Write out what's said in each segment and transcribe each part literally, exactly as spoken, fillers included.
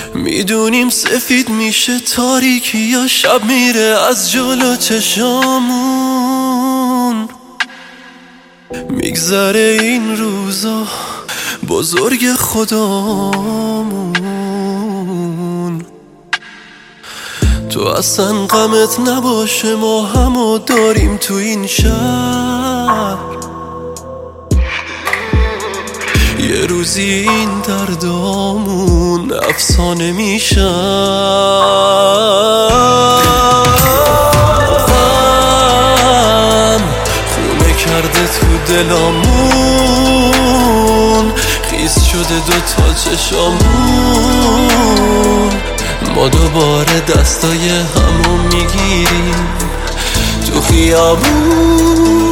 میدونیم سفید میشه تاریکی یا شب میره از جلو چشامون. میگذره این روزا بزرگ خدامون. تو اصلا غمت نباشه ما همو داریم تو این شهر. یه روزی این دردامون افسانه میشن. غم خونه کرده تو دلامون، خیس شده دوتا چشامون. ما دوباره دستای همو میگیریم تو خیابون.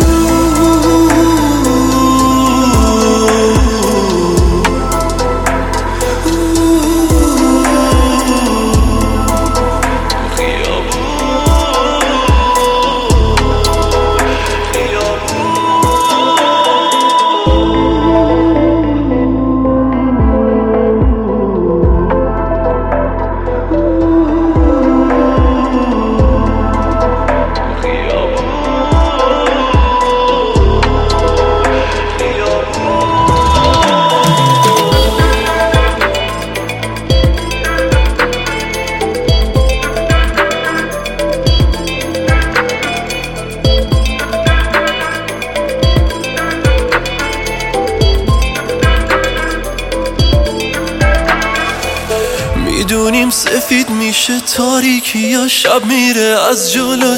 میدونیم سفید میشه تاریکی یا شب میره از جلو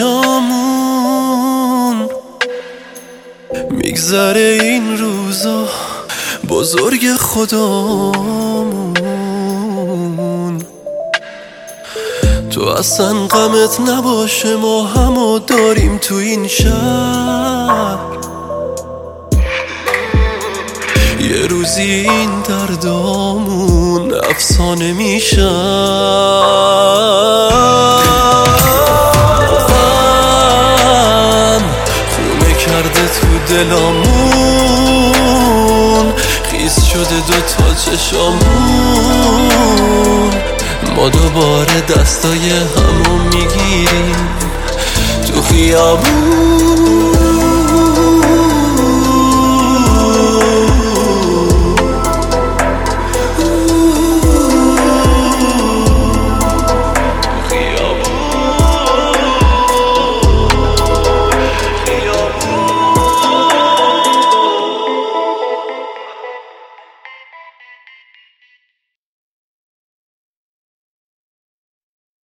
چشامون. میگذره این روزا بزرگ خدامون. تو اصلا غمت نباشه ما همو داریم تو این شهر. یه روزی این دردامون افسانه میشن. غم خونه کرده تو دلامون، خیس شده دوتا چشامون. ما دوباره دستای همو میگیریم تو خیابون.